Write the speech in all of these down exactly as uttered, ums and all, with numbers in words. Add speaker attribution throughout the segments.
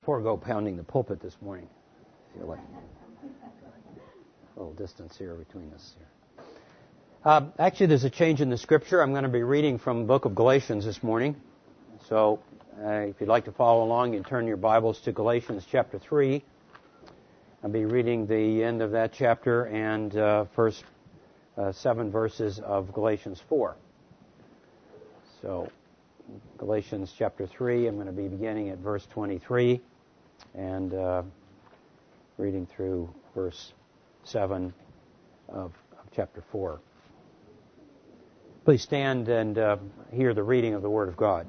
Speaker 1: forego pounding the pulpit this morning. I feel like a little distance here between us here. Uh, actually, there's a change in the Scripture. I'm going to be reading from the book of Galatians this morning. So uh, if you'd like to follow along, you can turn your Bibles to Galatians chapter three. I'll be reading the end of that chapter and uh, first uh, seven verses of Galatians four. So Galatians chapter three, I'm going to be beginning at verse twenty-three and uh, reading through verse seven of, of chapter four. Please stand and uh, hear the reading of the Word of God.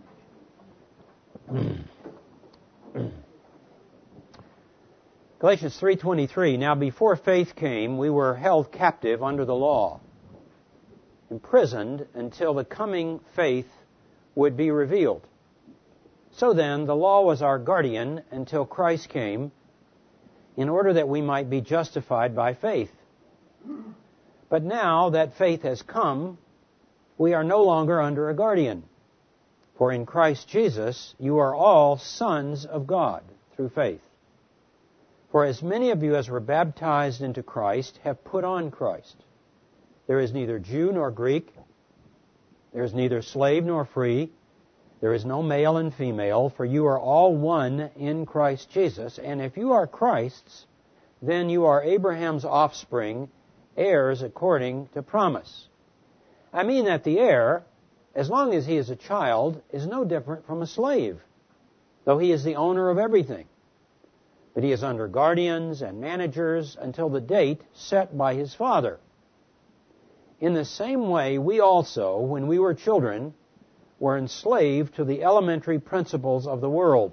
Speaker 1: Galatians three twenty-three, Now before faith came, we were held captive under the law, imprisoned until the coming faith would be revealed. So then, the law was our guardian until Christ came, in order that we might be justified by faith. But now that faith has come, we are no longer under a guardian. For in Christ Jesus, you are all sons of God through faith. For as many of you as were baptized into Christ have put on Christ. There is neither Jew nor Greek. There is neither slave nor free. There is no male and female, for you are all one in Christ Jesus. And if you are Christ's, then you are Abraham's offspring, heirs according to promise. I mean that the heir, as long as he is a child, is no different from a slave, though he is the owner of everything. But he is under guardians and managers until the date set by his father. In the same way, we also, when we were children, were enslaved to the elementary principles of the world.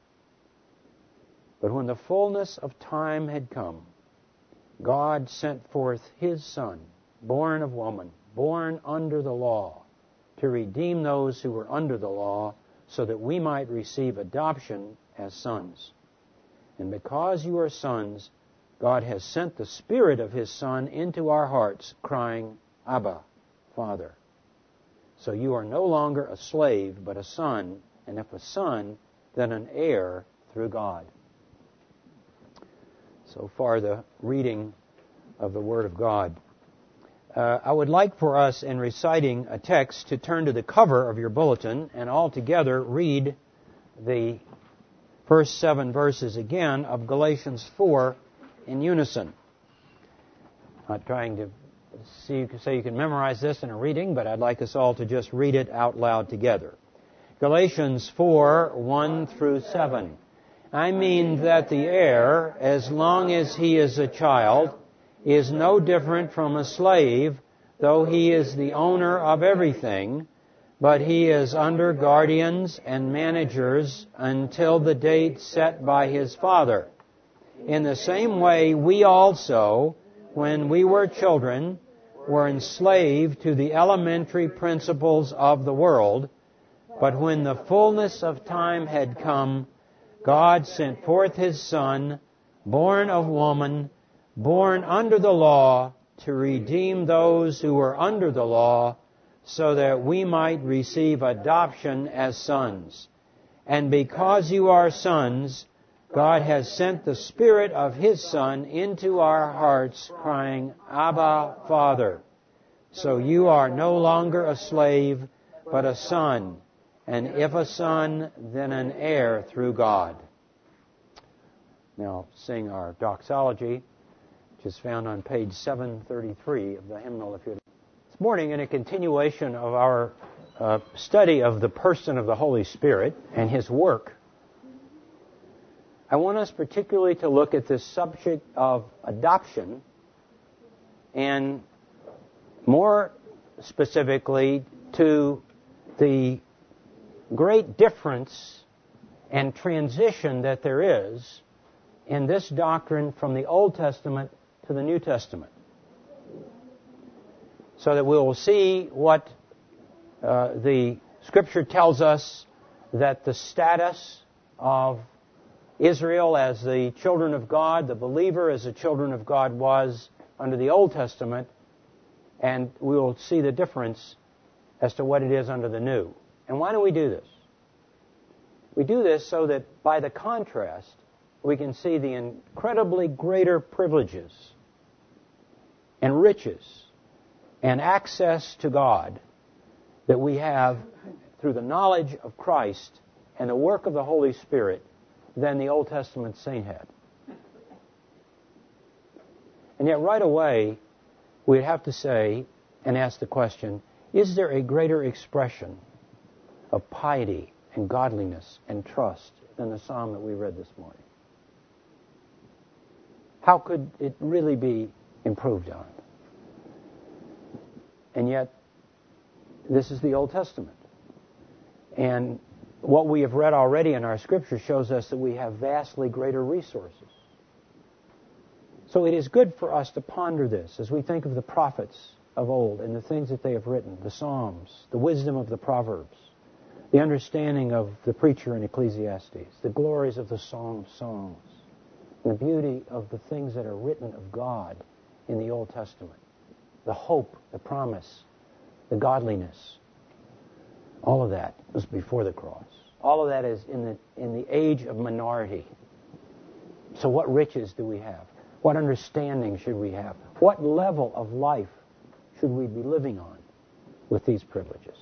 Speaker 1: But when the fullness of time had come, God sent forth His Son, born of woman, born under the law, to redeem those who were under the law, so that we might receive adoption as sons. And because you are sons, God has sent the Spirit of His Son into our hearts, crying, Abba, Father. So you are no longer a slave, but a son, and if a son, then an heir through God. So far, the reading of the Word of God. Uh, I would like for us, in reciting a text, to turn to the cover of your bulletin and all together read the first seven verses again of Galatians four in unison. I'm not trying to see you can say you can memorize this in a reading, but I'd like us all to just read it out loud together. Galatians four, one through seven. I mean that the heir, as long as he is a child, is no different from a slave, though he is the owner of everything, but he is under guardians and managers until the date set by his father. In the same way, we also, when we were children, were enslaved to the elementary principles of the world, but when the fullness of time had come, God sent forth His Son, born of woman, born under the law, to redeem those who were under the law, so that we might receive adoption as sons. And because you are sons, God has sent the Spirit of His Son into our hearts, crying, Abba, Father. So you are no longer a slave, but a son. And if a son, then an heir through God. Now sing our doxology, which is found on page seven thirty-three of the hymnal. If you This morning, in a continuation of our uh, study of the person of the Holy Spirit and His work, I want us particularly to look at this subject of adoption, and more specifically to the great difference and transition that there is in this doctrine from the Old Testament to the New Testament. So that we will see what uh, the Scripture tells us that the status of Israel as the children of God, the believer as the children of God was under the Old Testament, and we will see the difference as to what it is under the New. And why do we do this? We do this so that by the contrast, we can see the incredibly greater privileges and riches and access to God that we have through the knowledge of Christ and the work of the Holy Spirit than the Old Testament saint had. And yet right away, we'd have to say and ask the question, is there a greater expression of piety and godliness and trust than the psalm that we read this morning? How could it really be improved on? And yet, this is the Old Testament. And what we have read already in our Scripture shows us that we have vastly greater resources. So it is good for us to ponder this as we think of the prophets of old and the things that they have written, the Psalms, the wisdom of the Proverbs, the understanding of the preacher in Ecclesiastes, the glories of the Song of Songs, and the beauty of the things that are written of God in the Old Testament, the hope, the promise, the godliness. All of that was before the cross. All of that is in the in the age of minority. So what riches do we have? What understanding should we have? What level of life should we be living on with these privileges?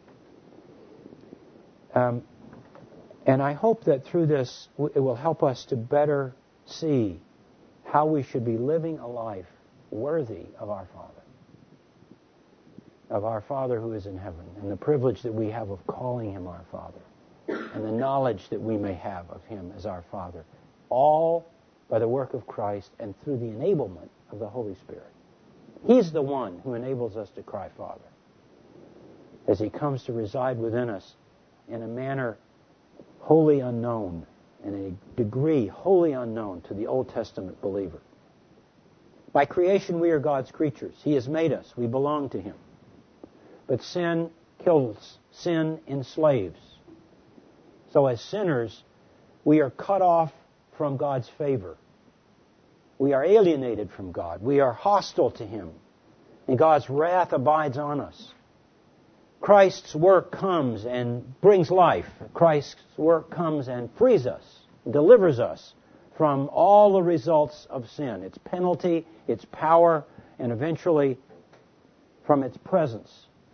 Speaker 1: Um, and I hope that through this it will help us to better see how we should be living a life worthy of our Father, of our Father who is in heaven, and the privilege that we have of calling Him our Father, and the knowledge that we may have of Him as our Father, all by the work of Christ and through the enablement of the Holy Spirit. He's the one who enables us to cry, Father, as He comes to reside within us in a manner wholly unknown, in a degree wholly unknown to the Old Testament believer. By creation we are God's creatures. He has made us. We belong to Him. But sin kills. Sin enslaves. So as sinners, we are cut off from God's favor. We are alienated from God. We are hostile to Him. And God's wrath abides on us. Christ's work comes and brings life. Christ's work comes and frees us, delivers us from all the results of sin, its penalty, its power, and eventually from its presence.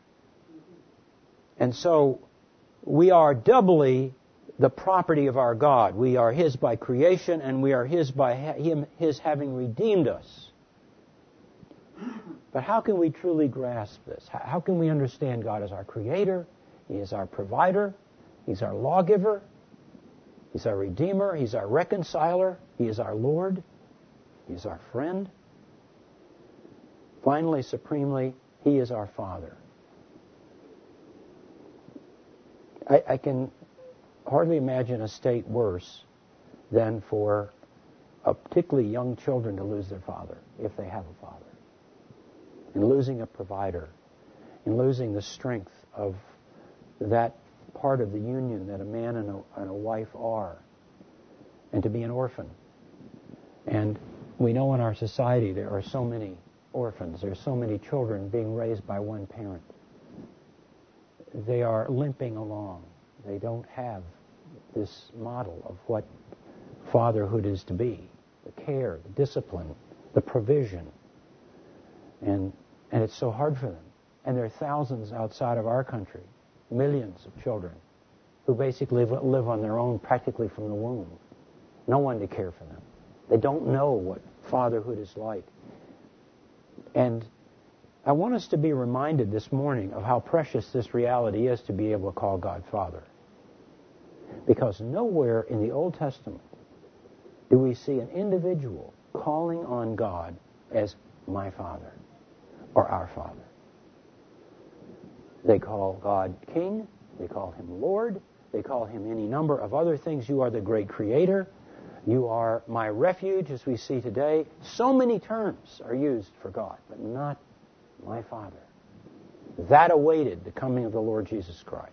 Speaker 1: And so we are doubly the property of our God. We are His by creation, and we are His by Him, His having redeemed us. But how can we truly grasp this? How can we understand God as our Creator? He is our provider. He's our lawgiver. He's our Redeemer. He's our reconciler. He is our Lord. He is our friend. Finally, supremely, He is our Father. I, I can hardly imagine a state worse than for uh, particularly young children to lose their father, if they have a father. And losing a provider, and losing the strength of that part of the union that a man and a, and a wife are, and to be an orphan. And we know in our society there are so many orphans, there are so many children being raised by one parent. They are limping along. They don't have this model of what fatherhood is to be, the care, the discipline, the provision. And and it's so hard for them. And there are thousands outside of our country, millions of children, who basically live on their own practically from the womb. No one to care for them. They don't know what fatherhood is like. And I want us to be reminded this morning of how precious this reality is to be able to call God Father. Because nowhere in the Old Testament do we see an individual calling on God as my Father or our Father. They call God King. They call Him Lord. They call Him any number of other things. You are the great Creator. You are my refuge, as we see today. So many terms are used for God, but not my Father. That awaited the coming of the Lord Jesus Christ.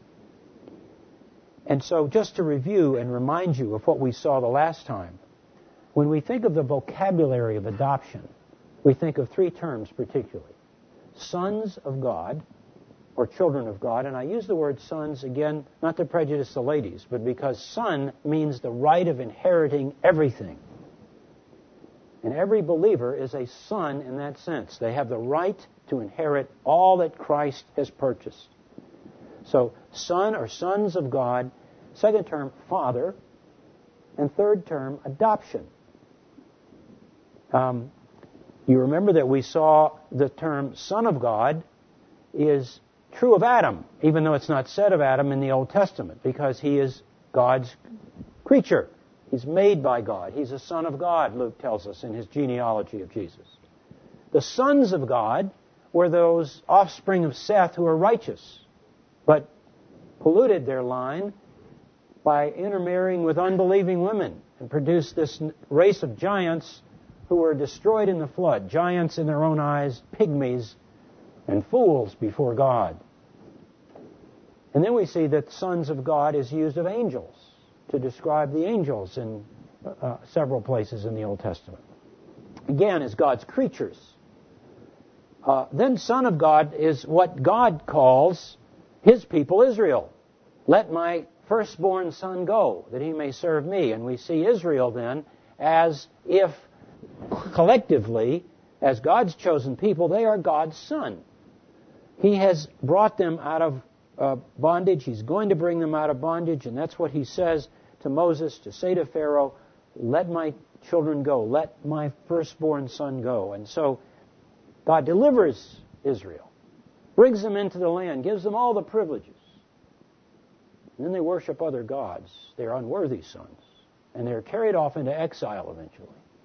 Speaker 1: And so just to review and remind you of what we saw the last time, when we think of the vocabulary of adoption, we think of three terms particularly. Sons of God, or children of God. And I use the word sons, again, not to prejudice the ladies, but because son means the right of inheriting everything. And every believer is a son in that sense. They have the right to inherit all that Christ has purchased. So, son or sons of God. Second term, father. And third term, adoption. Um, you remember that we saw the term son of God is true of Adam, even though it's not said of Adam in the Old Testament, because he is God's creature. He's made by God. He's a son of God, Luke tells us in his genealogy of Jesus. The sons of God were those offspring of Seth who are righteous, but polluted their line by intermarrying with unbelieving women and produced this race of giants who were destroyed in the flood. Giants in their own eyes, pygmies, and fools before God. And then we see that sons of God is used of angels to describe the angels in uh, several places in the Old Testament. Again, as God's creatures. Uh, then son of God is what God calls his people Israel. Let my firstborn son go, that he may serve me. And we see Israel then as if collectively, as God's chosen people, they are God's son. He has brought them out of uh, bondage. He's going to bring them out of bondage, and that's what he says to Moses, to say to Pharaoh, let my children go. Let my firstborn son go. And so God delivers Israel, brings them into the land, gives them all the privileges. And then they worship other gods. They're unworthy sons. And they're carried off into exile eventually.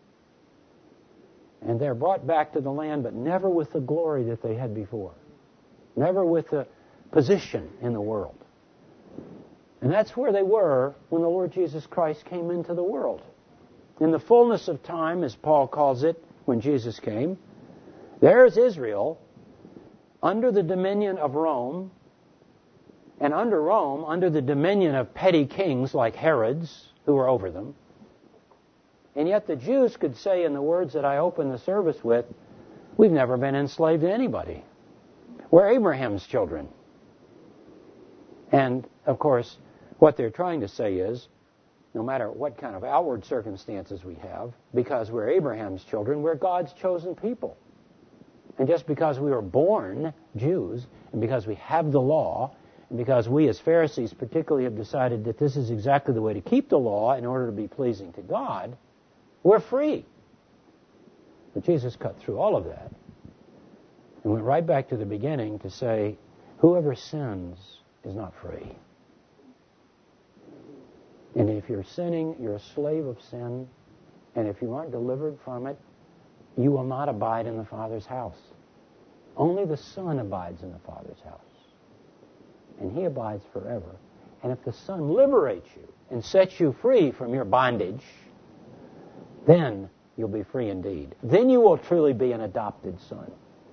Speaker 1: And they're brought back to the land, but never with the glory that they had before. Never with the position in the world. And that's where they were when the Lord Jesus Christ came into the world. In the fullness of time, as Paul calls it, when Jesus came, there's Israel under the dominion of Rome, and under Rome, under the dominion of petty kings like Herod's, who were over them. And yet the Jews could say in the words that I opened the service with, we've never been enslaved to anybody. We're Abraham's children. And, of course, what they're trying to say is, no matter what kind of outward circumstances we have, because we're Abraham's children, we're God's chosen people. And just because we were born Jews, and because we have the law, and because we as Pharisees particularly have decided that this is exactly the way to keep the law in order to be pleasing to God, we're free. But Jesus cut through all of that and went right back to the beginning to say, whoever sins is not free. And if you're sinning, you're a slave of sin. And if you aren't delivered from it, you will not abide in the Father's house. Only the Son abides in the Father's house. And He abides forever. And if the Son liberates you and sets you free from your bondage, then you'll be free indeed. Then you will truly be an adopted son.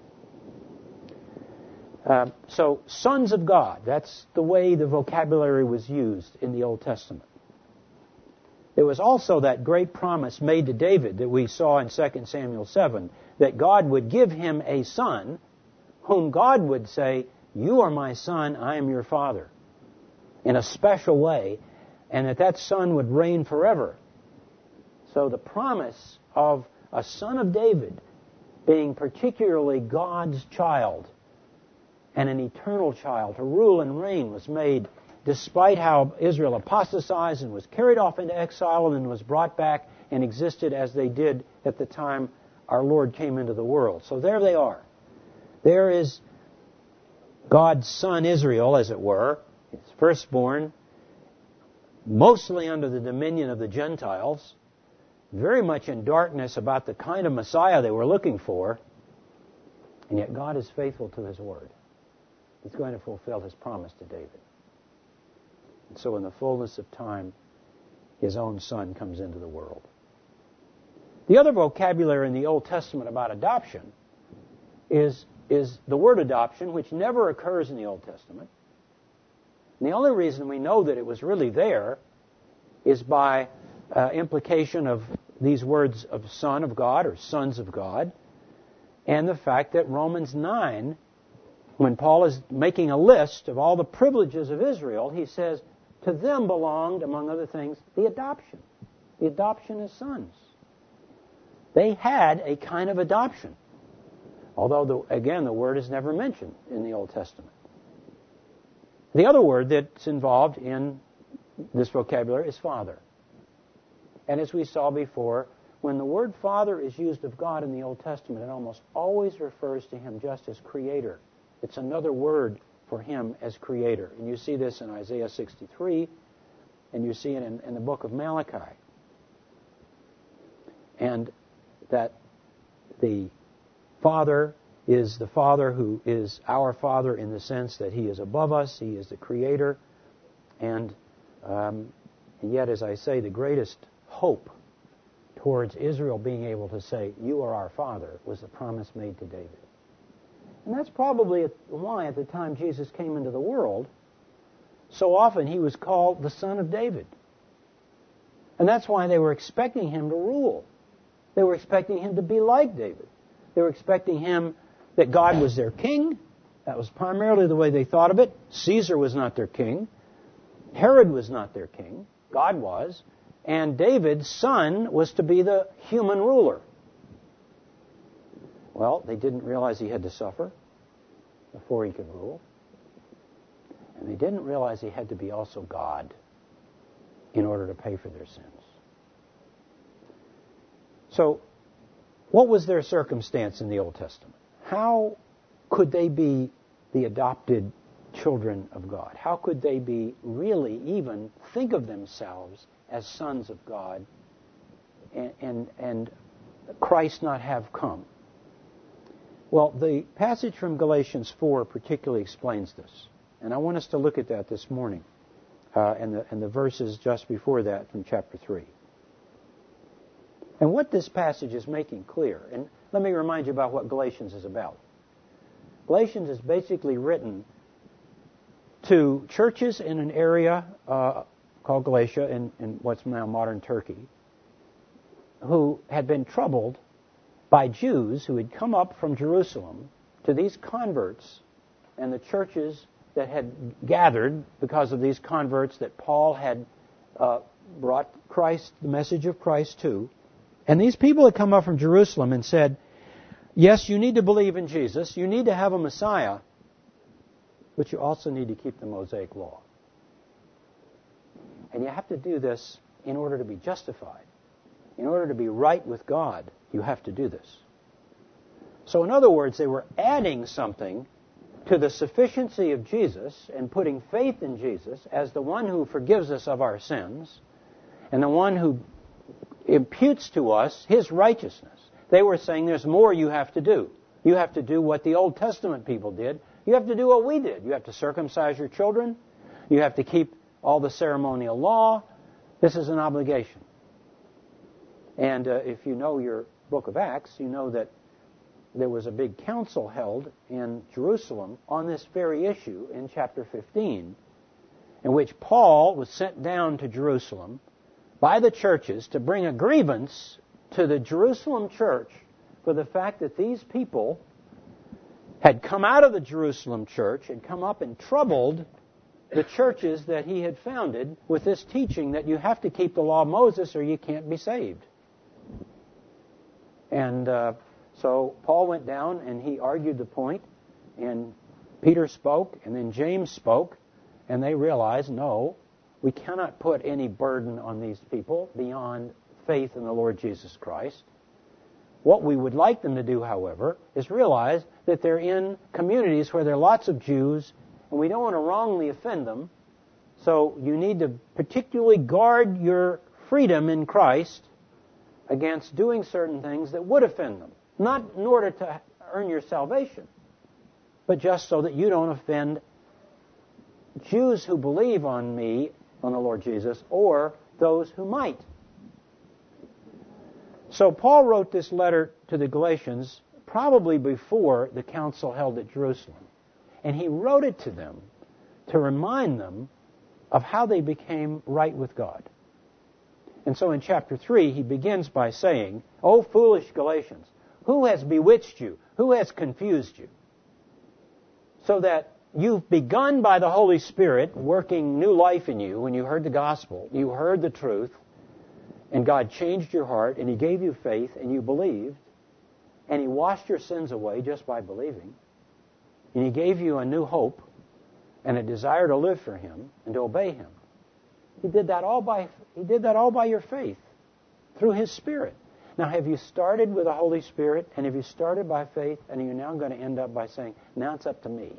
Speaker 1: Uh, so, sons of God, that's the way the vocabulary was used in the Old Testament. There was also that great promise made to David that we saw in Second Samuel seven, that God would give him a son whom God would say, you are my son, I am your father, in a special way, and that that son would reign forever. So the promise of a son of David being particularly God's child and an eternal child to rule and reign was made despite how Israel apostatized and was carried off into exile and then was brought back and existed as they did at the time our Lord came into the world. So there they are. There is God's son Israel, as it were, his firstborn, mostly under the dominion of the Gentiles, very much in darkness about the kind of Messiah they were looking for, and yet God is faithful to His word. He's going to fulfill His promise to David. And so in the fullness of time, His own Son comes into the world. The other vocabulary in the Old Testament about adoption is, is the word adoption, which never occurs in the Old Testament. And the only reason we know that it was really there is by uh, implication of these words of Son of God or sons of God, and the fact that Romans nine, when Paul is making a list of all the privileges of Israel, he says, to them belonged, among other things, the adoption. The adoption as sons. They had a kind of adoption. Although, the, again, the word is never mentioned in the Old Testament. The other word that's involved in this vocabulary is father. And as we saw before, when the word father is used of God in the Old Testament, it almost always refers to him just as creator. It's another word for him as creator. And you see this in Isaiah sixty-three, and you see it in, in the book of Malachi. And that the Father is the Father who is our Father in the sense that he is above us, he is the creator, and, um, and yet, as I say, the greatest hope towards Israel being able to say, you are our Father, was the promise made to David. And that's probably why at the time Jesus came into the world, so often he was called the Son of David. And that's why they were expecting him to rule. They were expecting him to be like David. They were expecting him that God was their king. That was primarily the way they thought of it. Caesar was not their king. Herod was not their king. God was. And David's son was to be the human ruler. Well, they didn't realize he had to suffer before he could rule. And they didn't realize he had to be also God in order to pay for their sins. So, what was their circumstance in the Old Testament? How could they be the adopted children of God? How could they be really even think of themselves as sons of God and, and, and Christ not have come? Well, the passage from Galatians four particularly explains this. And I want us to look at that this morning uh, and, the, and the verses just before that from chapter three. And what this passage is making clear, and let me remind you about what Galatians is about. Galatians is basically written to churches in an area uh, called Galatia in, in what's now modern Turkey, who had been troubled by Jews who had come up from Jerusalem to these converts and the churches that had gathered because of these converts that Paul had uh, brought Christ, the message of Christ to. And these people had come up from Jerusalem and said, yes, you need to believe in Jesus, you need to have a Messiah, but you also need to keep the Mosaic Law. And you have to do this in order to be justified. In order to be right with God, you have to do this. So in other words, they were adding something to the sufficiency of Jesus and putting faith in Jesus as the one who forgives us of our sins and the one who imputes to us his righteousness. They were saying there's more you have to do. You have to do what the Old Testament people did. You have to do what we did. You have to circumcise your children. You have to keep all the ceremonial law. This is an obligation. And uh, if you know your book of Acts, you know that there was a big council held in Jerusalem on this very issue in chapter fifteen, in which Paul was sent down to Jerusalem by the churches to bring a grievance to the Jerusalem church for the fact that these people had come out of the Jerusalem church and come up and troubled the churches that he had founded with this teaching that you have to keep the law of Moses or you can't be saved. And uh, so Paul went down and he argued the point, and Peter spoke, and then James spoke, and they realized, no, we cannot put any burden on these people beyond faith in the Lord Jesus Christ. What we would like them to do, however, is realize that they're in communities where there are lots of Jews, and we don't want to wrongly offend them. So you need to particularly guard your freedom in Christ against doing certain things that would offend them. Not in order to earn your salvation, but just so that you don't offend Jews who believe on me, on the Lord Jesus, or those who might. So Paul wrote this letter to the Galatians probably before the council held at Jerusalem. And he wrote it to them to remind them of how they became right with God. And so in chapter three, he begins by saying, "O foolish Galatians, who has bewitched you? Who has confused you?" So that you've begun by the Holy Spirit working new life in you when you heard the gospel. You heard the truth, and God changed your heart, and He gave you faith, and you believed, and He washed your sins away just by believing, and He gave you a new hope and a desire to live for Him and to obey Him. He did that all by He did that all by your faith through His Spirit. Now, have you started with the Holy Spirit, and have you started by faith, and are you now going to end up by saying, now it's up to me?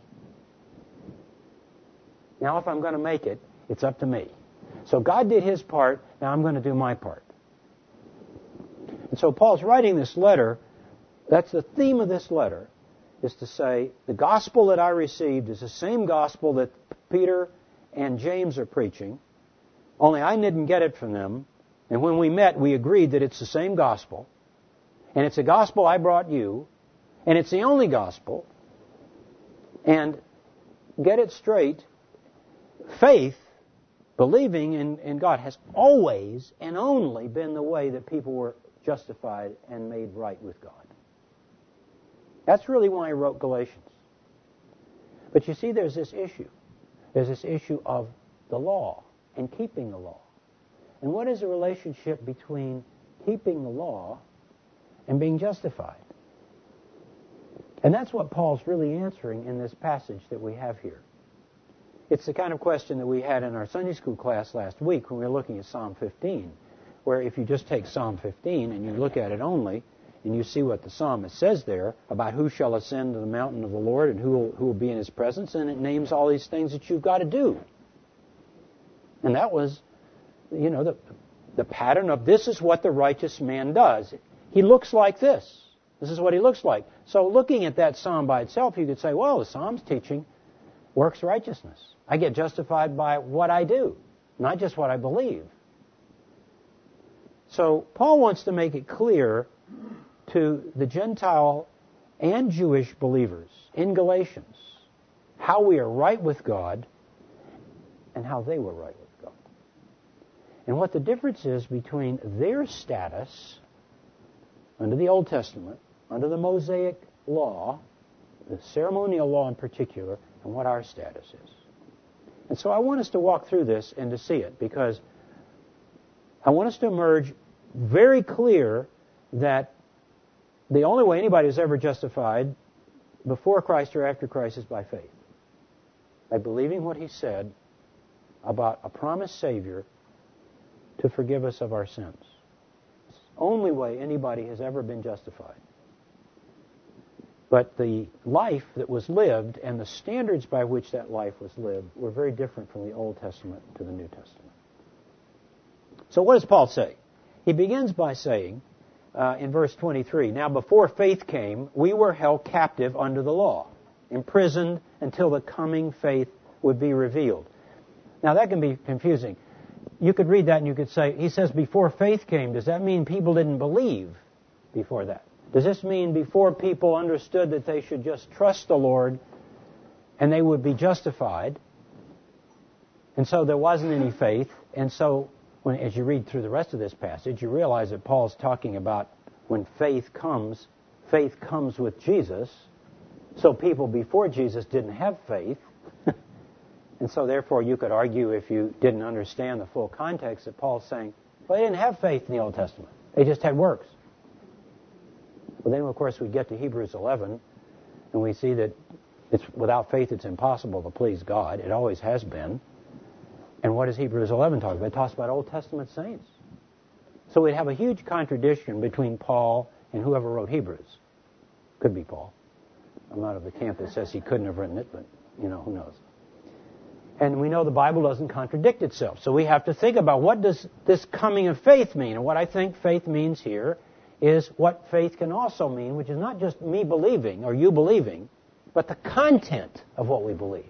Speaker 1: Now, if I'm going to make it, it's up to me. So God did His part, now I'm going to do my part. And so Paul's writing this letter, that's the theme of this letter, is to say, the gospel that I received is the same gospel that Peter and James are preaching, only I didn't get it from them. And when we met, we agreed that it's the same gospel. And it's a gospel I brought you. And it's the only gospel. And get it straight, faith, believing in, in God, has always and only been the way that people were justified and made right with God. That's really why I wrote Galatians. But you see, there's this issue. There's this issue of the law and keeping the law. And what is the relationship between keeping the law and being justified? And that's what Paul's really answering in this passage that we have here. It's the kind of question that we had in our Sunday school class last week when we were looking at Psalm fifteen, where if you just take Psalm fifteen and you look at it only, and you see what the psalmist says there about who shall ascend to the mountain of the Lord and who will, who will be in His presence, and it names all these things that you've got to do. And that was, you know, the, the pattern of this is what the righteous man does. He looks like this. This is what he looks like. So looking at that psalm by itself, you could say, well, the psalm's teaching works righteousness. I get justified by what I do, not just what I believe. So Paul wants to make it clear to the Gentile and Jewish believers in Galatians how we are right with God and how they were right with God. And what the difference is between their status under the Old Testament, under the Mosaic law, the ceremonial law in particular, and what our status is. And so I want us to walk through this and to see it, because I want us to emerge very clear that the only way anybody is ever justified before Christ or after Christ is by faith. By believing what He said about a promised Savior to forgive us of our sins. It's the only way anybody has ever been justified. But the life that was lived and the standards by which that life was lived were very different from the Old Testament to the New Testament. So what does Paul say? He begins by saying, uh, in verse twenty-three, now before faith came, we were held captive under the law, imprisoned until the coming faith would be revealed. Now that can be confusing. You could read that and you could say, he says before faith came. Does that mean people didn't believe before that? Does this mean before people understood that they should just trust the Lord and they would be justified, and so there wasn't any faith, and so when, as you read through the rest of this passage, you realize that Paul's talking about when faith comes, faith comes with Jesus, so people before Jesus didn't have faith, and so therefore you could argue if you didn't understand the full context that Paul's saying, well, they didn't have faith in the Old Testament. They just had works. Well, then, of course, we get to Hebrews eleven, and we see that it's without faith it's impossible to please God. It always has been. And what does Hebrews eleven talk about? It talks about Old Testament saints. So we'd have a huge contradiction between Paul and whoever wrote Hebrews. Could be Paul. I'm not of the camp that says he couldn't have written it, but, you know, who knows. And we know the Bible doesn't contradict itself. So we have to think about what does this coming of faith mean? And what I think faith means here is what faith can also mean, which is not just me believing or you believing, but the content of what we believe.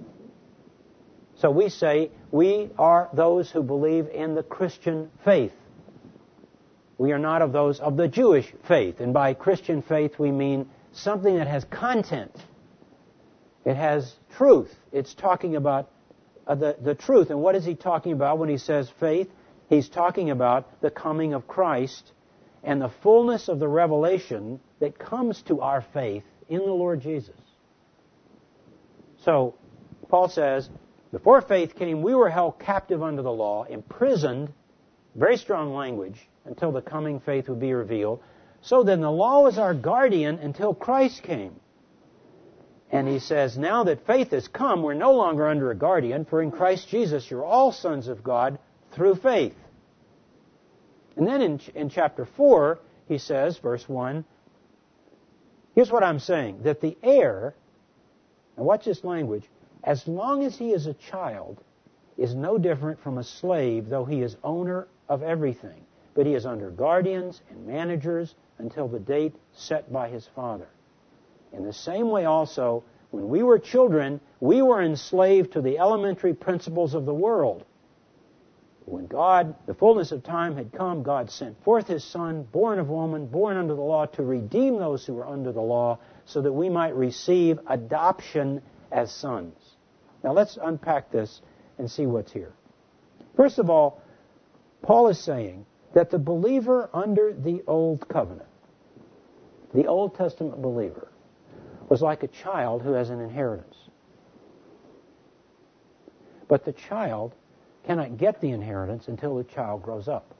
Speaker 1: So we say we are those who believe in the Christian faith. We are not of those of the Jewish faith. And by Christian faith we mean something that has content. It has truth. It's talking about uh, the, the truth. And what is he talking about when he says faith? He's talking about the coming of Christ and the fullness of the revelation that comes to our faith in the Lord Jesus. So, Paul says, before faith came, we were held captive under the law, imprisoned, very strong language, until the coming faith would be revealed. So then the law was our guardian until Christ came. And he says, now that faith has come, we're no longer under a guardian, for in Christ Jesus you're all sons of God through faith. And then in, in chapter four, he says, verse one, here's what I'm saying, that the heir, and watch this language, as long as he is a child, is no different from a slave, though he is owner of everything. But he is under guardians and managers until the date set by his father. In the same way also, when we were children, we were enslaved to the elementary principles of the world. When God, the fullness of time had come, God sent forth His Son, born of woman, born under the law, to redeem those who were under the law, so that we might receive adoption as sons. Now let's unpack this and see what's here. First of all, Paul is saying that the believer under the Old Covenant, the Old Testament believer, was like a child who has an inheritance. But the child cannot get the inheritance until the child grows up.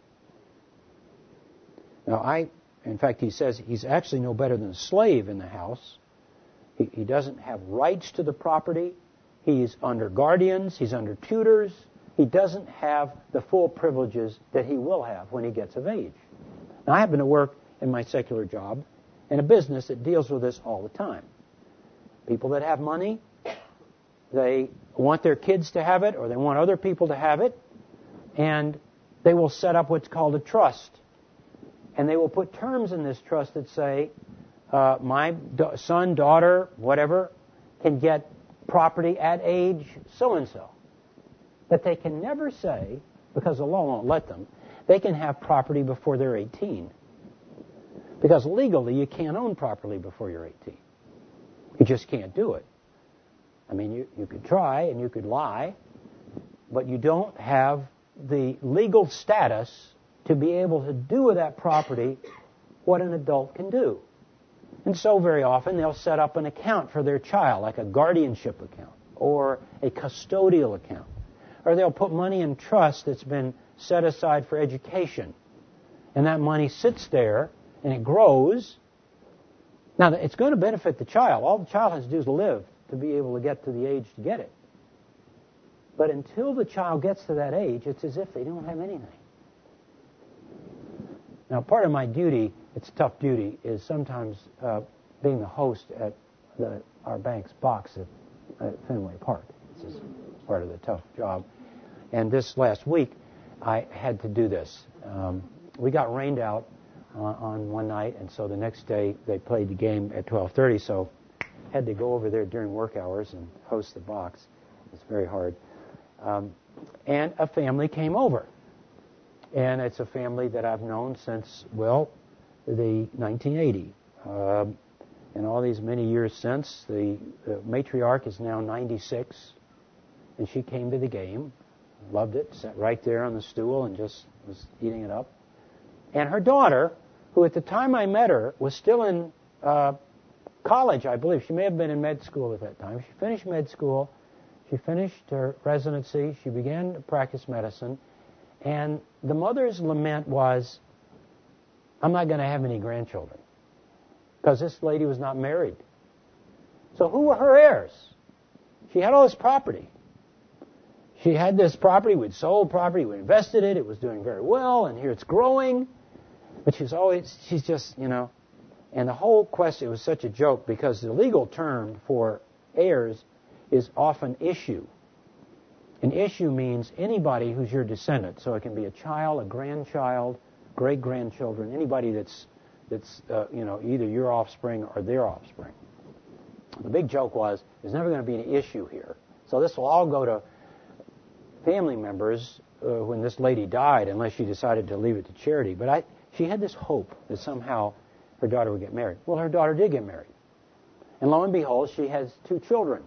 Speaker 1: Now, I, in fact, he says he's actually no better than a slave in the house. He, he doesn't have rights to the property. He's under guardians. He's under tutors. He doesn't have the full privileges that he will have when he gets of age. Now, I happen to work in my secular job in a business that deals with this all the time. People that have money, they want their kids to have it, or they want other people to have it, and they will set up what's called a trust. And they will put terms in this trust that say, uh, my da- son, daughter, whatever, can get property at age so-and-so. But they can never say, because the law won't let them, they can have property before they're eighteen. Because legally, you can't own property before you're eighteen. You just can't do it. I mean, you, you could try and you could lie, but you don't have the legal status to be able to do with that property what an adult can do. And so very often they'll set up an account for their child, like a guardianship account or a custodial account. Or they'll put money in trust that's been set aside for education. And that money sits there and it grows. Now, it's going to benefit the child. All the child has to do is live to be able to get to the age to get it. But until the child gets to that age, it's as if they don't have anything. Now, part of my duty, it's a tough duty, is sometimes uh, being the host at the, our bank's box at, at Fenway Park. It's just part of the tough job. And this last week, I had to do this. Um, we got rained out on, on one night, and so the next day they played the game at twelve thirty, so had to go over there during work hours and host the box. It's very hard. Um, and a family came over. And it's a family that I've known since, well, the nineteen eighty. Um, and all these many years since, the, the matriarch is now ninety-six. And she came to the game, loved it, sat right there on the stool and just was eating it up. And her daughter, who at the time I met her was still in uh, college, I believe. She may have been in med school at that time. She finished med school. She finished her residency. She began to practice medicine. And the mother's lament was, I'm not going to have any grandchildren. Because this lady was not married. So who were her heirs? She had all this property. She had this property. We'd sold property. We invested it. It was doing very well. And here it's growing. But she's always, she's just, you know. And the whole question was such a joke because the legal term for heirs is often issue. An issue means anybody who's your descendant. So it can be a child, a grandchild, great-grandchildren, anybody that's, that's uh, you know, either your offspring or their offspring. The big joke was, there's never going to be an issue here. So this will all go to family members uh, when this lady died, unless she decided to leave it to charity. But I, she had this hope that somehow her daughter would get married. Well, her daughter did get married. And lo and behold, she has two children.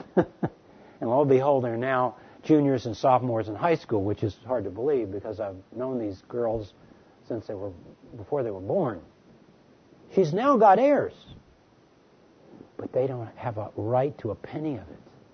Speaker 1: And lo and behold, they're now juniors and sophomores in high school, which is hard to believe because I've known these girls since they were, before they were born. She's now got heirs. But they don't have a right to a penny of it.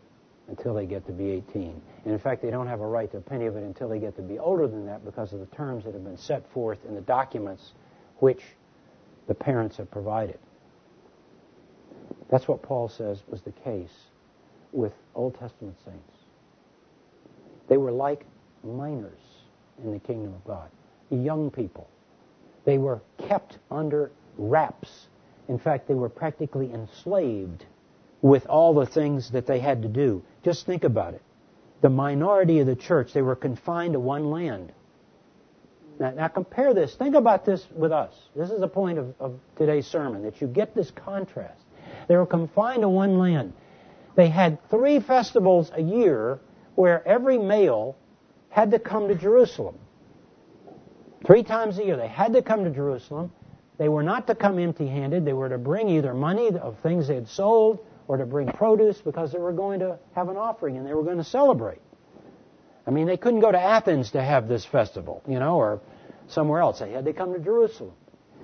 Speaker 1: until they get to be eighteen. And in fact, they don't have a right to a penny of it until they get to be older than that because of the terms that have been set forth in the documents which the parents have provided. That's what Paul says was the case with Old Testament saints. They were like minors in the kingdom of God, young people. They were kept under wraps. In fact, they were practically enslaved with all the things that they had to do. Just think about it. The minority of the church, they were confined to one land. Now, now compare this. Think about this with us. This is the point of, of today's sermon, that you get this contrast. They were confined to one land. They had three festivals a year where every male had to come to Jerusalem. Three times a year they had to come to Jerusalem. They were not to come empty-handed. They were to bring either money of things they had sold or to bring produce because they were going to have an offering and they were going to celebrate. I mean, they couldn't go to Athens to have this festival, you know, or somewhere else. They had to come to Jerusalem.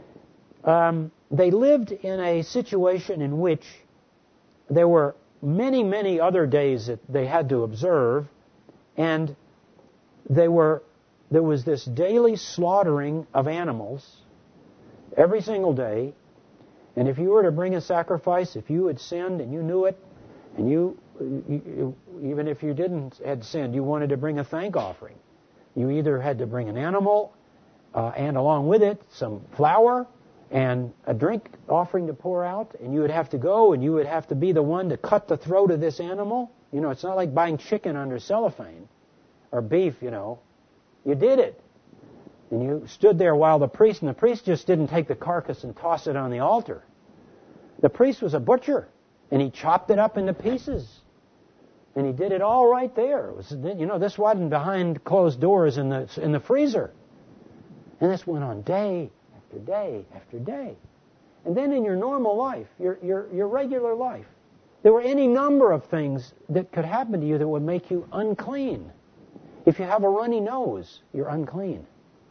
Speaker 1: Um, they lived in a situation in which there were many, many other days that they had to observe, and they were there was this daily slaughtering of animals every single day. And if you were to bring a sacrifice, if you had sinned and you knew it, and you, you even if you didn't had sinned, you wanted to bring a thank offering. You either had to bring an animal uh, and along with it some flour and a drink offering to pour out, and you would have to go and you would have to be the one to cut the throat of this animal. You know, it's not like buying chicken under cellophane or beef, you know. You did it. And you stood there while the priest, and the priest just didn't take the carcass and toss it on the altar. The priest was a butcher, and he chopped it up into pieces. And he did it all right there. It was, you know, this wasn't behind closed doors in the in the freezer. And this went on day after day after day. And then in your normal life, your your your regular life, there were any number of things that could happen to you that would make you unclean. If you have a runny nose, you're unclean.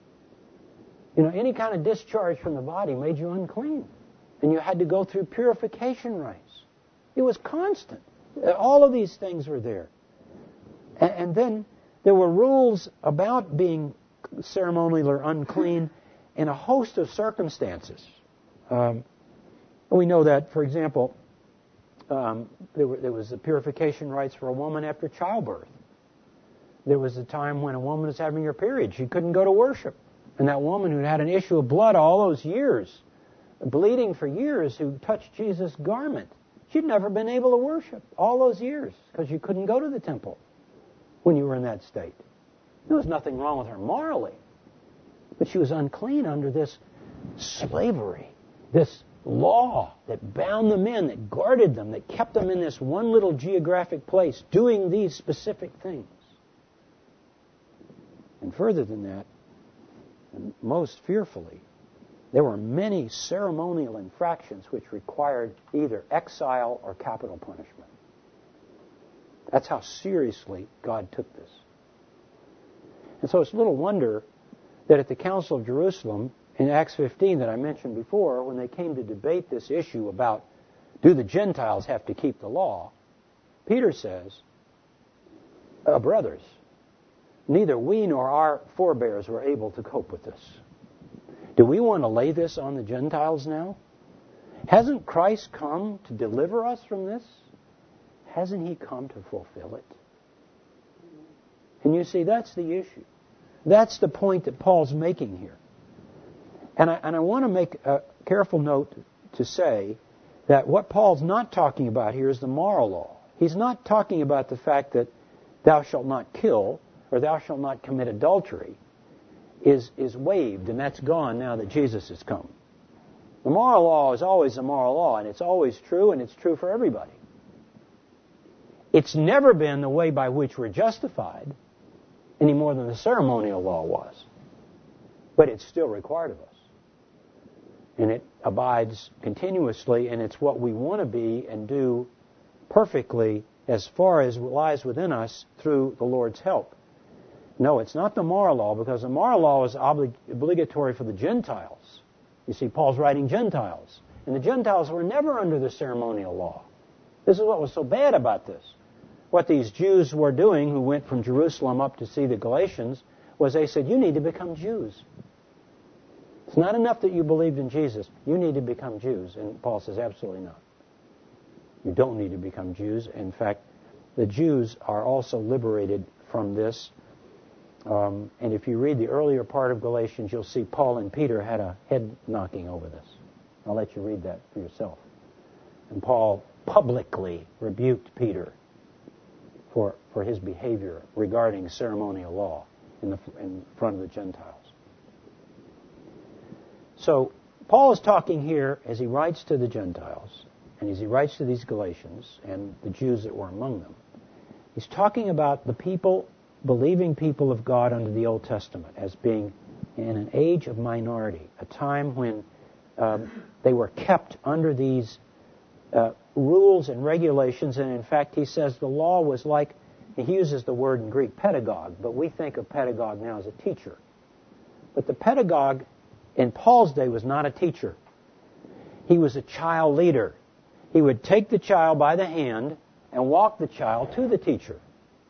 Speaker 1: You know, any kind of discharge from the body made you unclean. And you had to go through purification rites. It was constant. All of these things were there. And, and then there were rules about being ceremonial or unclean in a host of circumstances. Um, we know that, for example, um, there, were, there was the purification rites for a woman after childbirth. There was a time when a woman was having her period. She couldn't go to worship. And that woman who had an issue of blood all those years, bleeding for years, who touched Jesus' garment, she'd never been able to worship all those years because you couldn't go to the temple when you were in that state. There was nothing wrong with her morally, but she was unclean under this slavery, this law that bound them in, that guarded them, that kept them in this one little geographic place doing these specific things. And further than that, and most fearfully, there were many ceremonial infractions which required either exile or capital punishment. That's how seriously God took this. And so it's little wonder that at the Council of Jerusalem in Acts fifteen that I mentioned before, when they came to debate this issue about do the Gentiles have to keep the law, Peter says, uh, brothers, neither we nor our forebears were able to cope with this. Do we want to lay this on the Gentiles now? Hasn't Christ come to deliver us from this? Hasn't He come to fulfill it? And you see, that's the issue. That's the point that Paul's making here. And I, and I want to make a careful note to say that what Paul's not talking about here is the moral law. He's not talking about the fact that thou shalt not kill, or thou shalt not commit adultery, is, is waived, and that's gone now that Jesus has come. The moral law is always the moral law, and it's always true, and it's true for everybody. It's never been the way by which we're justified, any more than the ceremonial law was. But it's still required of us. And it abides continuously, and it's what we want to be and do perfectly as far as lies within us through the Lord's help. No, it's not the moral law, because the moral law is oblig- obligatory for the Gentiles. You see, Paul's writing Gentiles. And the Gentiles were never under the ceremonial law. This is what was so bad about this. what these Jews were doing who went from Jerusalem up to see the Galatians was they said, you need to become Jews. It's not enough that you believed in Jesus. You need to become Jews. And Paul says, absolutely not. You don't need to become Jews. In fact, the Jews are also liberated from this. Um, and if you read the earlier part of Galatians, you'll see Paul and Peter had a head knocking over this. I'll let you read that for yourself. And Paul publicly rebuked Peter for, for his behavior regarding ceremonial law in, the, in front of the Gentiles. So Paul is talking here as he writes to the Gentiles, and as he writes to these Galatians and the Jews that were among them. He's talking about the people, believing people of God under the Old Testament as being in an age of minority, a time when um, they were kept under these uh, rules and regulations. And in fact, he says the law was like, he uses the word in Greek, pedagogue, but we think of pedagogue now as a teacher. But the pedagogue in Paul's day was not a teacher. He was a child leader. He would take the child by the hand and walk the child to the teacher.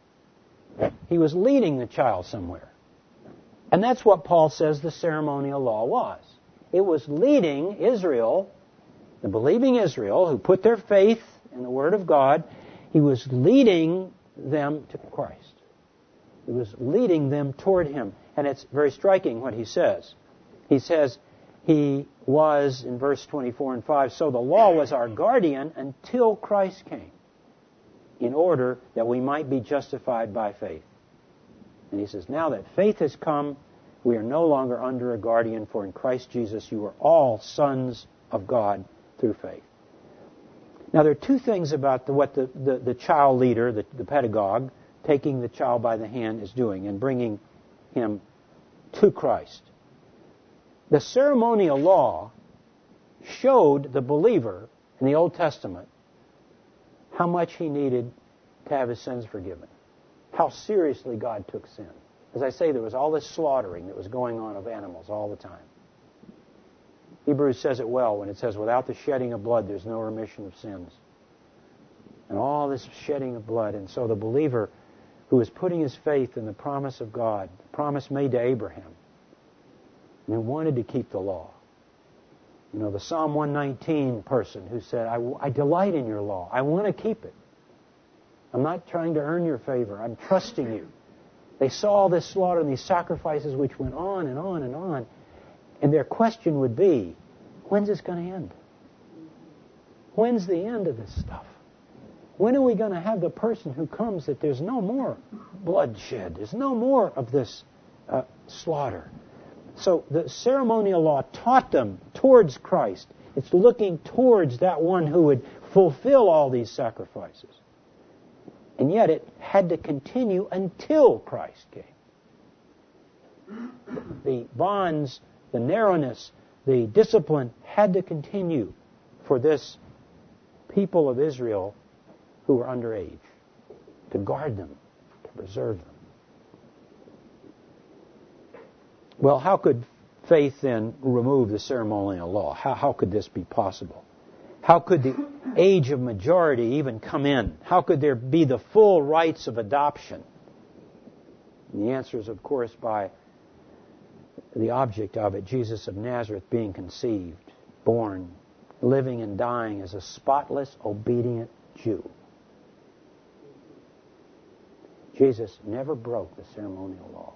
Speaker 1: He was leading the child somewhere. And that's what Paul says the ceremonial law was. It was leading Israel, the believing Israel, who put their faith in the Word of God, he was leading them to Christ. He was leading them toward Him. And it's very striking what he says. He says, he was, in verse twenty-four and five, so the law was our guardian until Christ came, in order that we might be justified by faith. And he says, now that faith has come, we are no longer under a guardian, for in Christ Jesus you are all sons of God through faith. Now there are two things about the, what the, the, the child leader, the, the pedagogue, taking the child by the hand is doing and bringing him to Christ. The ceremonial law showed the believer in the Old Testament how much he needed to have his sins forgiven, how seriously God took sin. As I say, there was all this slaughtering that was going on of animals all the time. Hebrews says it well when it says, without the shedding of blood, there's no remission of sins. And all this shedding of blood. And so the believer who is putting his faith in the promise of God, the promise made to Abraham, and who wanted to keep the law. You know, the Psalm one nineteen person who said, I, I delight in your law. I want to keep it. I'm not trying to earn your favor. I'm trusting you. They saw all this slaughter and these sacrifices which went on and on and on. And their question would be, when's this going to end? When's the end of this stuff? When are we going to have the person who comes that there's no more bloodshed? There's no more of this uh, slaughter. So the ceremonial law taught them towards Christ. It's looking towards that one who would fulfill all these sacrifices. And yet it had to continue until Christ came. The bonds, the narrowness, the discipline had to continue for this people of Israel who were underage, to guard them, to preserve them. Well, how could faith then remove the ceremonial law? How, how could this be possible? How could the age of majority even come in? How could there be the full rights of adoption? And the answer is, of course, by the object of it, Jesus of Nazareth being conceived, born, living and dying as a spotless, obedient Jew. Jesus never broke the ceremonial law.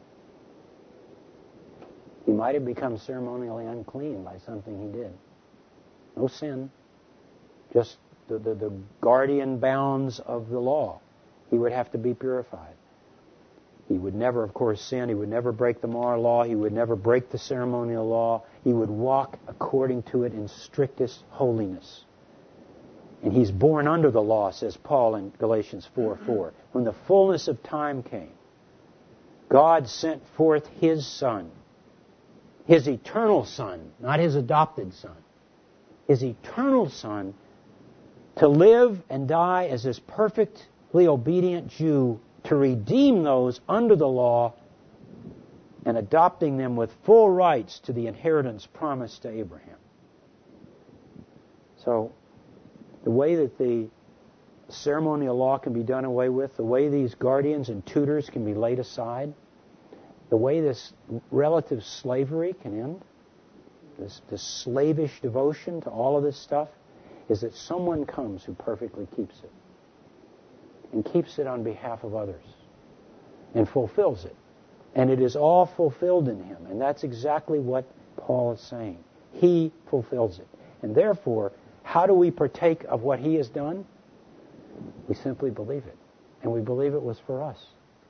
Speaker 1: He might have become ceremonially unclean by something he did. No sin. Just the, the, the guardian bounds of the law. He would have to be purified. He would never, of course, sin. He would never break the moral law. He would never break the ceremonial law. He would walk according to it in strictest holiness. And he's born under the law, says Paul in Galatians four four. When the fullness of time came, God sent forth His Son, His eternal Son, not His adopted Son, His eternal Son, to live and die as this perfectly obedient Jew, to redeem those under the law and adopting them with full rights to the inheritance promised to Abraham. So, the way that the ceremonial law can be done away with, the way these guardians and tutors can be laid aside, the way this relative slavery can end, this, this slavish devotion to all of this stuff, is that someone comes who perfectly keeps it. And keeps it on behalf of others. And fulfills it. And it is all fulfilled in Him. And that's exactly what Paul is saying. He fulfills it. And therefore, how do we partake of what He has done? We simply believe it. And we believe it was for us.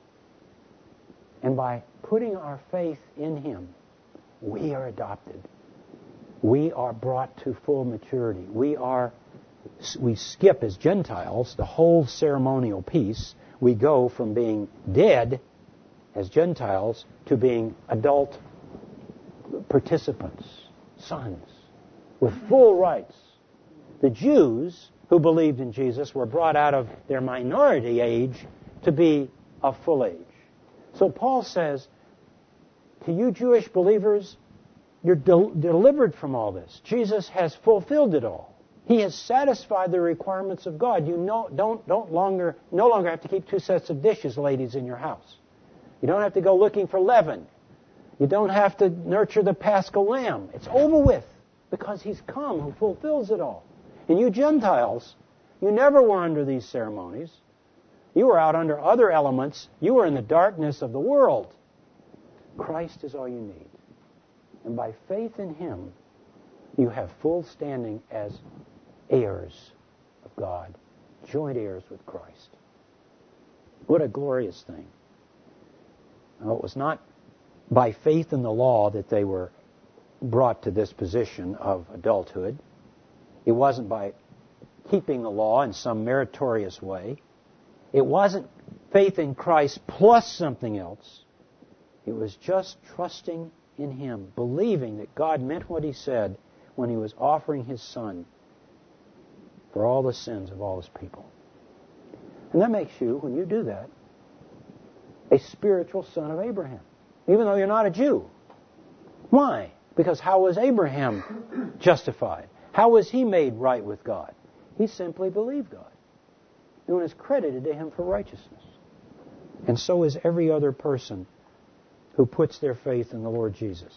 Speaker 1: And by putting our faith in Him, we are adopted. We are brought to full maturity. We are, we skip as Gentiles the whole ceremonial piece. We go from being dead as Gentiles to being adult participants, sons, with full rights. The Jews who believed in Jesus were brought out of their minority age to be of full age. So Paul says, to you Jewish believers, you're del- delivered from all this. Jesus has fulfilled it all. He has satisfied the requirements of God. You no, don't, don't longer, no longer have to keep two sets of dishes, ladies, in your house. You don't have to go looking for leaven. You don't have to nurture the Paschal lamb. It's over with because He's come who fulfills it all. And you Gentiles, you never were under these ceremonies. You were out under other elements. You were in the darkness of the world. Christ is all you need. And by faith in Him, you have full standing as heirs of God, joint heirs with Christ. What a glorious thing. Now, it was not by faith in the law that they were brought to this position of adulthood. It wasn't by keeping the law in some meritorious way. It wasn't faith in Christ plus something else. It was just trusting in Him, believing that God meant what He said when He was offering His Son for all the sins of all His people. And that makes you, when you do that, a spiritual son of Abraham, even though you're not a Jew. Why? Because how was Abraham justified? How was he made right with God? He simply believed God. And it was credited to him for righteousness. And so is every other person who puts their faith in the Lord Jesus.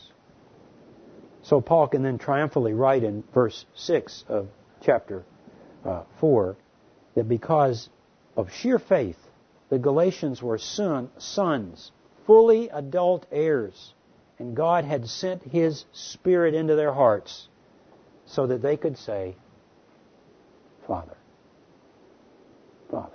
Speaker 1: So Paul can then triumphantly write in verse six of chapter uh, four that because of sheer faith, the Galatians were son, sons, fully adult heirs, and God had sent His Spirit into their hearts so that they could say, Father, Father.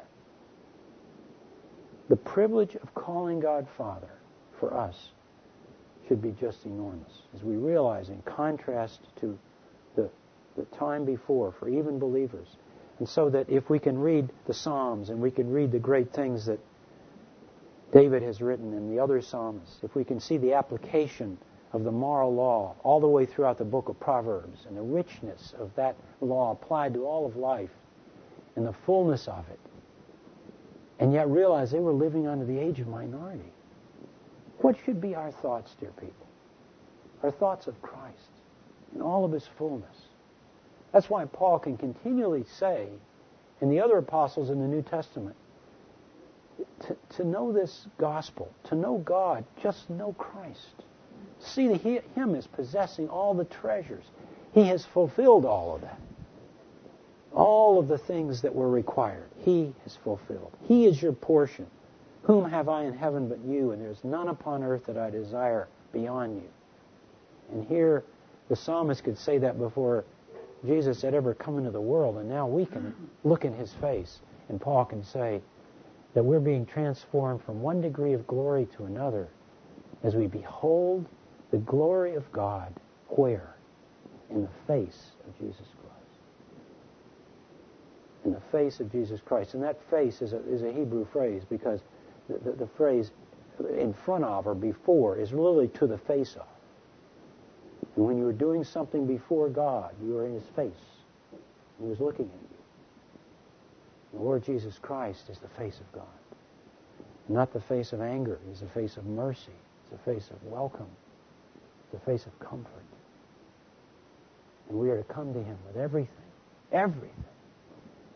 Speaker 1: The privilege of calling God Father for us should be just enormous, as we realize in contrast to the, the time before for even believers. And so that if we can read the Psalms and we can read the great things that David has written and the other psalmists, if we can see the application of the moral law all the way throughout the book of Proverbs and the richness of that law applied to all of life and the fullness of it, and yet realize they were living under the age of minority, what should be our thoughts, dear people? Our thoughts of Christ in all of His fullness. That's why Paul can continually say, and the other apostles in the New Testament, to, to know this gospel, to know God, just know Christ. See the, Him as possessing all the treasures. He has fulfilled all of that. All of the things that were required, He has fulfilled. He is your portion. Whom have I in heaven but you? And there's none upon earth that I desire beyond you. And here, the psalmist could say that before Jesus had ever come into the world, and now we can look in His face, and Paul can say that we're being transformed from one degree of glory to another as we behold the glory of God. Where? In the face of Jesus Christ. In the face of Jesus Christ. And that face is a, is a Hebrew phrase because the, the, the phrase in front of or before is literally to the face of. And when you were doing something before God, you were in His face. He was looking at you. The Lord Jesus Christ is the face of God. Not the face of anger. He's the face of mercy. It's the face of welcome. It's the face of comfort. And we are to come to Him with everything. Everything.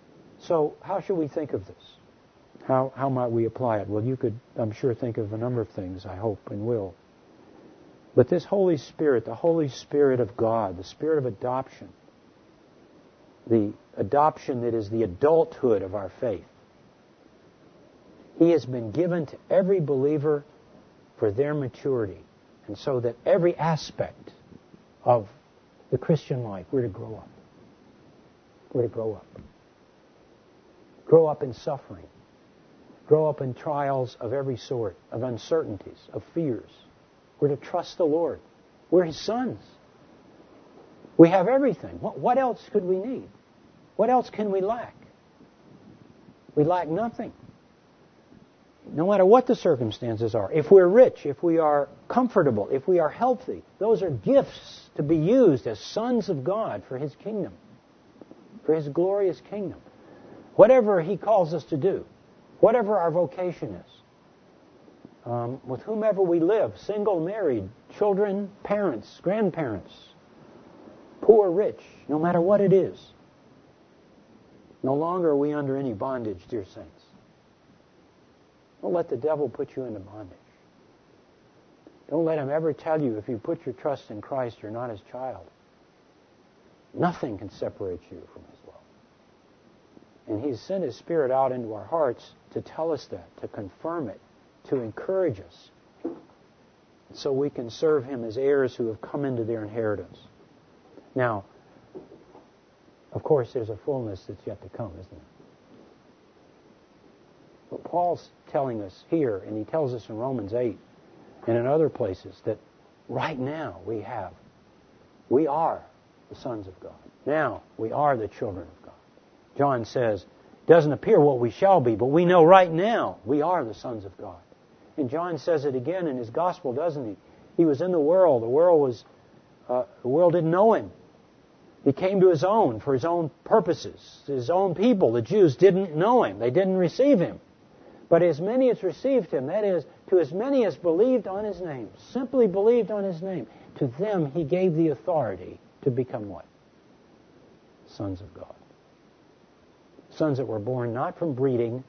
Speaker 1: So how should we think of this? How, how might we apply it? Well, you could, I'm sure, think of a number of things, I hope and will. But this Holy Spirit, the Holy Spirit of God, the Spirit of adoption, the adoption that is the adulthood of our faith, He has been given to every believer for their maturity. And so that every aspect of the Christian life, we're to grow up. We're to grow up. Grow up in suffering. Grow up in trials of every sort, of uncertainties, of fears. We're to trust the Lord. We're His sons. We have everything. What, what else could we need? What else can we lack? We lack nothing. No matter what the circumstances are. If we're rich, if we are comfortable, if we are healthy, those are gifts to be used as sons of God for His kingdom, for His glorious kingdom. Whatever He calls us to do, whatever our vocation is, um, with whomever we live, single, married, children, parents, grandparents, poor, rich, no matter what it is, no longer are we under any bondage, dear saints. Don't let the devil put you into bondage. Don't let him ever tell you if you put your trust in Christ, you're not His child. Nothing can separate you from His love. And He's sent His Spirit out into our hearts to tell us that, to confirm it, to encourage us, so we can serve Him as heirs who have come into their inheritance. Now, of course, there's a fullness that's yet to come, isn't there? But Paul's telling us here, and he tells us in Romans eight and in other places, that right now we have, we are the sons of God. Now we are the children of God. John says, it doesn't appear what we shall be, but we know right now we are the sons of God. And John says it again in his gospel, doesn't he? He was in the world. The world was, uh, the world didn't know Him. He came to His own for His own purposes. His own people, the Jews, didn't know Him. They didn't receive Him. But as many as received Him, that is, to as many as believed on His name, simply believed on His name, to them He gave the authority to become what? Sons of God. Sons that were born not from breeding,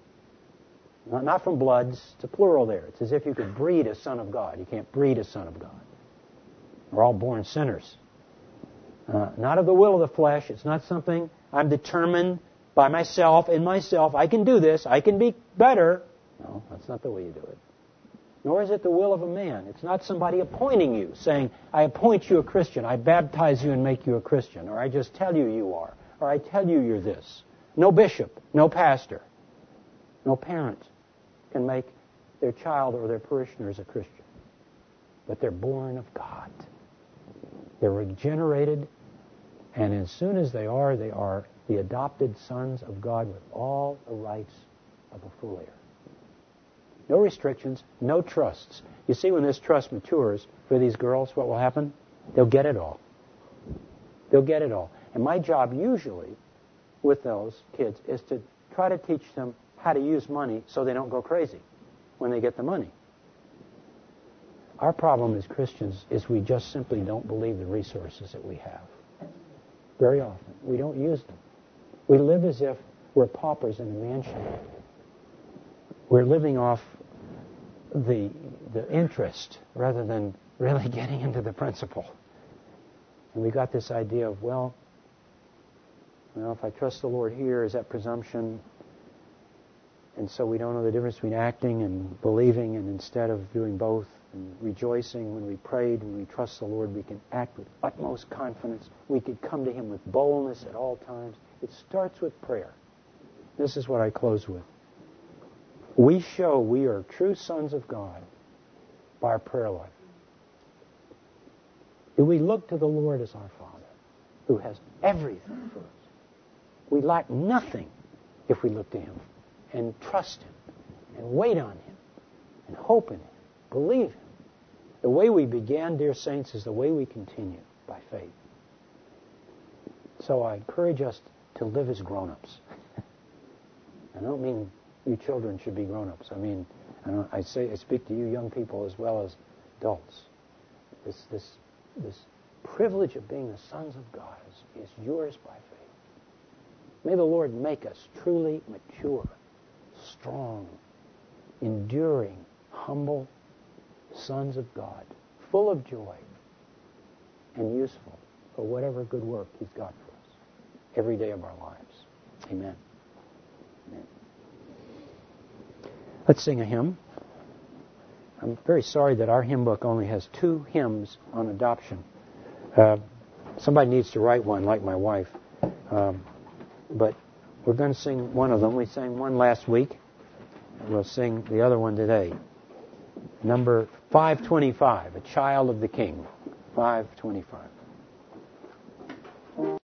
Speaker 1: not, not from bloods. It's a plural there. It's as if you could breed a son of God. You can't breed a son of God. We're all born sinners. Uh, not of the will of the flesh. It's not something I'm determined by myself, in myself, I can do this, I can be better. No, that's not the way you do it. Nor is it the will of a man. It's not somebody appointing you, saying, I appoint you a Christian, I baptize you and make you a Christian, or I just tell you you are, or I tell you you're this. No bishop, no pastor, no parent can make their child or their parishioners a Christian. But they're born of God. They're regenerated, and as soon as they are, they are the adopted sons of God with all the rights of a full heir. No restrictions, no trusts. You see, when this trust matures for these girls, what will happen? They'll get it all. They'll get it all. And my job usually with those kids is to try to teach them how to use money so they don't go crazy when they get the money. Our problem as Christians is we just simply don't believe the resources that we have. Very often. We don't use them. We live as if we're paupers in a mansion. We're living off the the interest rather than really getting into the principle. And we got this idea of, well, well, if I trust the Lord here, is that presumption? And so we don't know the difference between acting and believing, and instead of doing both and rejoicing when we prayed, when we trust the Lord, we can act with utmost confidence. We could come to Him with boldness at all times. It starts with prayer. This is what I close with. We show we are true sons of God by our prayer life. Do we look to the Lord as our Father, who has everything for us? We lack nothing if we look to Him and trust Him and wait on Him and hope in Him, believe Him. The way we began, dear saints, is the way we continue, by faith. So I encourage us to live as grown-ups. I don't mean you children should be grown-ups. I mean, I, don't, I say I speak to you young people as well as adults. This this this privilege of being the sons of God is, is yours by faith. May the Lord make us truly mature, strong, enduring, humble sons of God, full of joy and useful for whatever good work He's got for us every day of our lives. Amen. Amen. Let's sing a hymn. I'm very sorry that our hymn book only has two hymns on adoption. Uh, somebody needs to write one, like my wife. Um, but we're going to sing one of them. We sang one last week. We'll sing the other one today. Number five twenty-five, A Child of the King. five twenty-five.